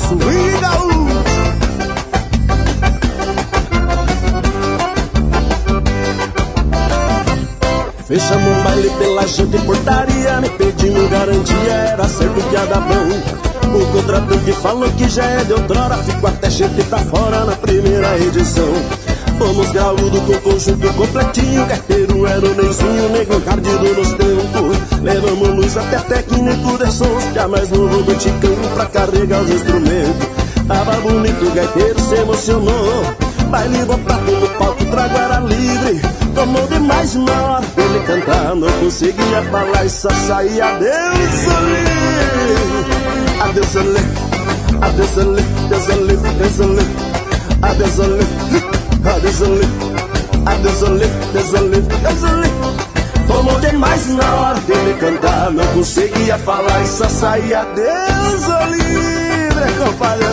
swing gaúcho. Fechamos um baile pela janta e portaria, me pedimos garantia, era certo que ia dar bom. O contratante falou que já é de outrora, ficou até gente tá fora na primeira edição. Fomos graúdo com conjunto completinho, carteiro era o Neizinho, nego encardido nos tempos. Levamos luz até técnico de sons, que é mais novo do Ticão pra carregar os instrumentos. Tava bonito, o gaiteiro se emocionou, baile botado no palco, trago era livre. Tomou demais uma hora dele cantar, não conseguia falar e só saía adeus ali. Adeus ali, adeus ali, adeus ali, adeus ali, adeus ali, adeus ali, adeus ali, adeus ali, adeus ali. Tomou demais na hora dele cantar, não conseguia falar e só saía adeus ali, compadre.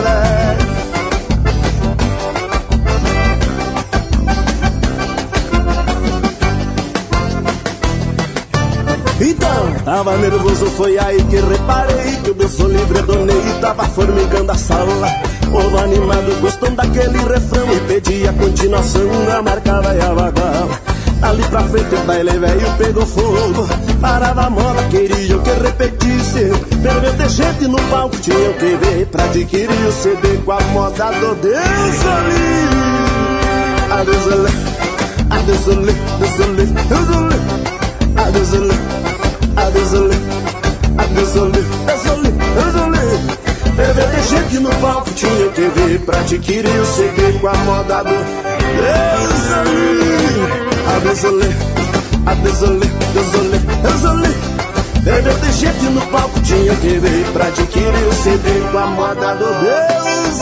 Então, tava nervoso, foi aí que reparei que o Deus sou livre, donei e tava formigando a sala. Povo animado, gostando daquele refrão e pedia continuação, a marcava e a vagava. Ali pra frente o baile velho pegou fogo, parava a mola, queriam que repetisse. Perdeu de gente no palco, tinham que ver pra adquirir o CD com a moda do Deus ali. Adeus ali, adeus ali, adeus ali, adeus ali, adeus ali, adeus ali, adeus ali, adeus ali, adeus ali. Perdeu de gente no palco, tinha que ver pra adquirir o CD com a moda do Deus ali. Adeus ali, adeus ali, adeus ali, adeus ali. Perdeu de gente no palco, tinha que ver pra adquirir o CD com a moda do Deus